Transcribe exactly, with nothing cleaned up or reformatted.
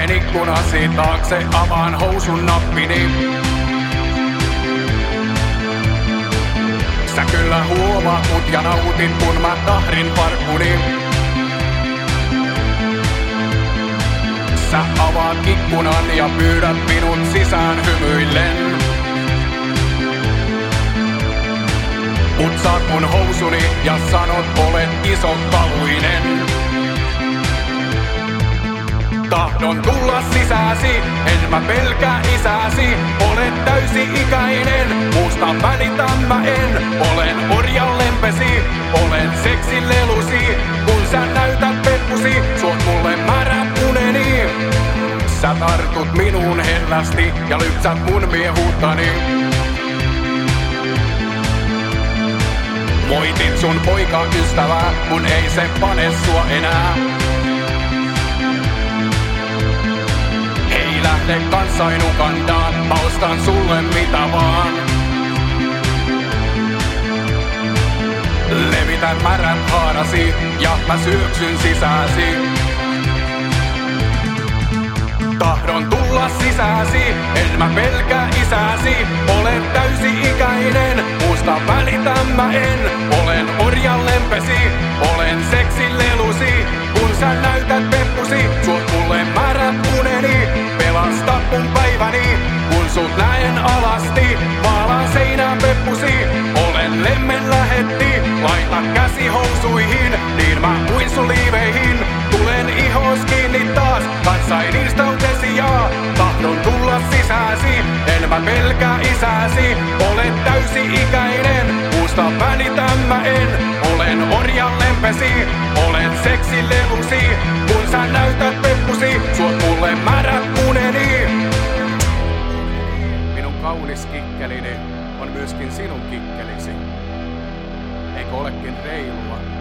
Katsoen ikkunasi taakse, avaan housun nappini. Sä kyllä huomaat mut ja nautit, kun mä tahdin farkkuni. Sä avaat ikkunan ja pyydät minut sisään hymyillen. Putsaat mun housuni ja sanot, olet iso kaluinen. Tahdon tulla sisääsi, en mä pelkää isääsi. Olet täysi-ikäinen, muusta välitän mä en. Olen orjan lempesi, olen seksin lelusi. Kun sä näytät peppusi, suot mulle märät uneni. Sä tartut minuun hellästi ja lypsät mun miehuuttani. Moitit sun poikaystävää, kun ei se pane sua enää. Hei, lähde kanssani Ugandaan, mä ostan sulle mitä vaan. Levitän märät haarasi ja mä syöksyn sisääsi. Tahdon tulla sisääsi, en mä pelkää isääsi. Olet täysi-ikäinen, muusta välitän mä en. Olen orjan lempesi, olen seksin lelusi. Kun sä näytät peppusi, suot mulle märät uneni. Pelasta mun päiväni, kun sut näen alasti. Maalaan seinään peppusi, olen lemmen lähetti. Laita käsi housuihin, niin mä uin sun liiveihin. Tulen ihos kiinni taas, kansain istautesi ja tahdon tulla sisääsi. En mä pelkää isääsi, olet täysi-ikäinen. Muusta välitän mä en, olen orjan lempesi. Olen seksin lelusi, kun sä näytät peppusi. Suot mulle märät uneni. Minun kaunis kikkelini on myöskin sinun kikkelisi. Eikö olekin reilua?